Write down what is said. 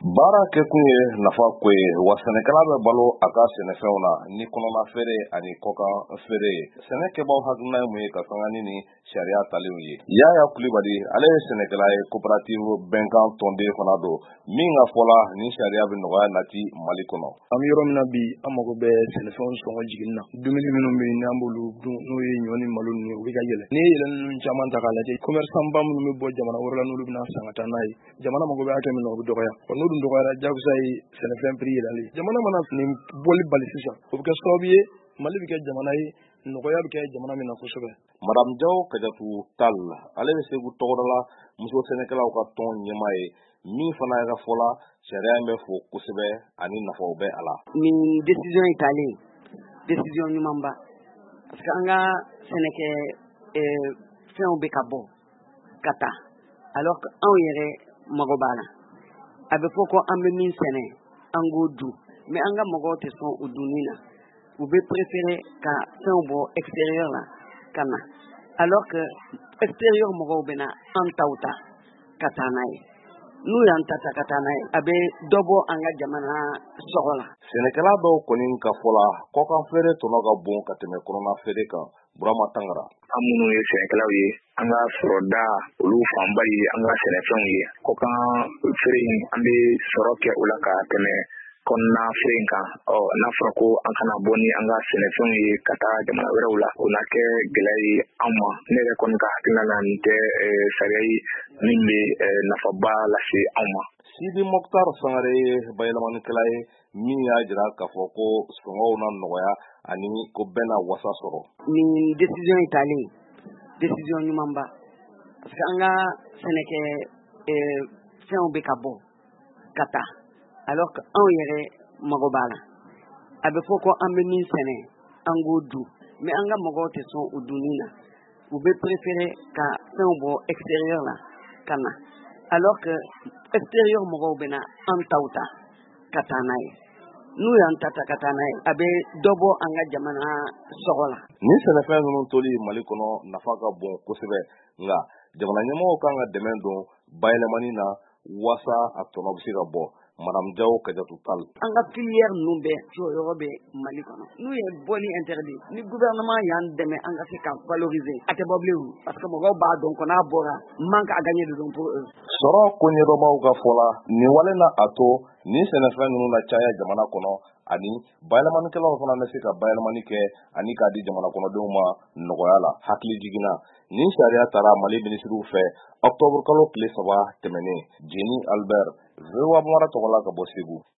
Baara kɛ kun ye nafa ko ye wa sɛnɛkɛla bɛ balo a ka sɛnɛfɛnw na ni kɔnɔma feere ani kɔkan feere sɛnɛkɛbaaw hakilina ye mun ye ka sanga ni sariya talenw ye Yaya Kulibali ale ye sɛnɛkɛla ye coopérative bɛnkan tɔnden fana don min ka fɔla ni sariya bɛ nɔgɔya nati Mali kɔnɔ an bɛ yɔrɔ min na bi an mago bɛ sɛnɛfɛnw sɔngɔ jiginni na dumuni minnu bɛ yen n'an b'olu dun n'o ye ɲɔ ni malo ninnu u bɛ ka yɛlɛ ni yɛlɛ ninnu caman ta k'a lajɛ commerçant ba minnu bɛ bɔ jamana wɛrɛ la n'olu bɛna san ka taa n'a ye jamana mago bɛ hakɛ min na o bɛ dɔgɔya n'olu dɔgɔyara jagosa ye sɛnɛfɛn prix yɛlɛli jamana mana nin bɔli bali sisan o bɛ kɛ sababu ye Mali bɛ kɛ jamana ye nɔgɔya bɛ kɛ jamana min na kosɛbɛ. Madame Diaw Kajatu Tal ale bɛ Segu tɔgɔdala muso sɛnɛkɛlaw ka tɔn ɲɛmaa ye min fana yɛrɛ fɔla sariya in bɛ fo kosɛbɛ ani nafaw bɛ a la. Nin décision yi talen décision ɲumanba parce que an ka sɛnɛkɛ fɛnw bɛ ka bɔ ka taa alors que anw yɛrɛ mago b'a la a bɛ fɔ ko an bɛ min sɛnɛ an k'o dun mais an ka mɔgɔw tɛ sɔn o dunni na u bɛ préférer ka fɛnw bɔ extérieur la ka na alors que extérieur mɔgɔw bɛ na an taw ta ka taa n'a ye n'u y'an ta ka taa n'a ye a bɛ dɔ bɔ an ka jamana sɔrɔ la. Sɛnɛkɛla dɔw kɔni ka fɔla kɔkan feere tɔnɔ ka bon ka tɛmɛ kɔnɔna feere kan Burama Tangara. An minnu ye sɛnɛkɛlaw ye an ka sɔrɔda olu fanba ye an ka sɛnɛfɛnw ye kɔkan feere in an bɛ sɔrɔ kɛ o la ka tɛmɛ kɔnɔna feere in kan n'a fɔra ko an kana bɔ ni an ka sɛnɛfɛnw ye ka taa jamana wɛrɛw la o na kɛ gɛlɛya ye an ma ne yɛrɛ kɔni ka hakilina la nin tɛ sariya ye min bɛ nafaba lase anw ma. Sidi Mokhtar Sangare ye bayɛlɛmanikɛla ye min y'a jira k'a fɔ ko sɔngɔw na nɔgɔya ani ko bɛɛ na wasa sɔrɔ. Nin décision yi talen décision ɲumanba parce que an ka sɛnɛkɛ fɛnw bɛ ka bɔ ka taa alors que anw yɛrɛ mago b'a la a bɛ fɔ ko an bɛ min sɛnɛ an k'o dun mais an ka mɔgɔw tɛ sɔn o dunni na u bɛ préférer ka fɛnw bɔ extérieur la ka na alors que extérieur mɔgɔw bɛ na an taw ta ka taa n'a ye n'u y'an ta ka taa n'a ye a bɛ dɔ bɔ an ka jamana sɔrɔ la. Ni sɛnɛfɛn ninnu toli Mali kɔnɔ nafa ka bon kosɛbɛ nka jamana ɲɛmɔgɔw kan ka dɛmɛ don bayɛlɛmani na wasa a tɔnɔ bɛ se ka bɔ. Madame Diaw Kajatu Tal. An ka filière ninnu bɛɛ jɔyɔrɔ bɛ Mali kɔnɔ n'u ye bɔli interdit ni gouvernement y'an dɛmɛ an ka se ka valoriser a tɛ bɔ bilen parce que mɔgɔw b'a dɔn ko n'a bɔra manque à gagner de don pour eux. Sɔrɔ ko ɲɛdɔnbaw ka fɔla nin wale na a to ni sɛnɛfɛn ninnu na caya jamana kɔnɔ ani bayɛlɛmanikɛlaw fana bɛ se ka bayɛlɛmani kɛ ani k'a di jamana kɔnɔdenw ma nɔgɔya la hakili jiginna ni sariya taara Mali minisiriw fɛ octobre kalo tile 3 tɛmɛnen Jeni Albert VOA Mara tɔgɔla ka bɔ Segu.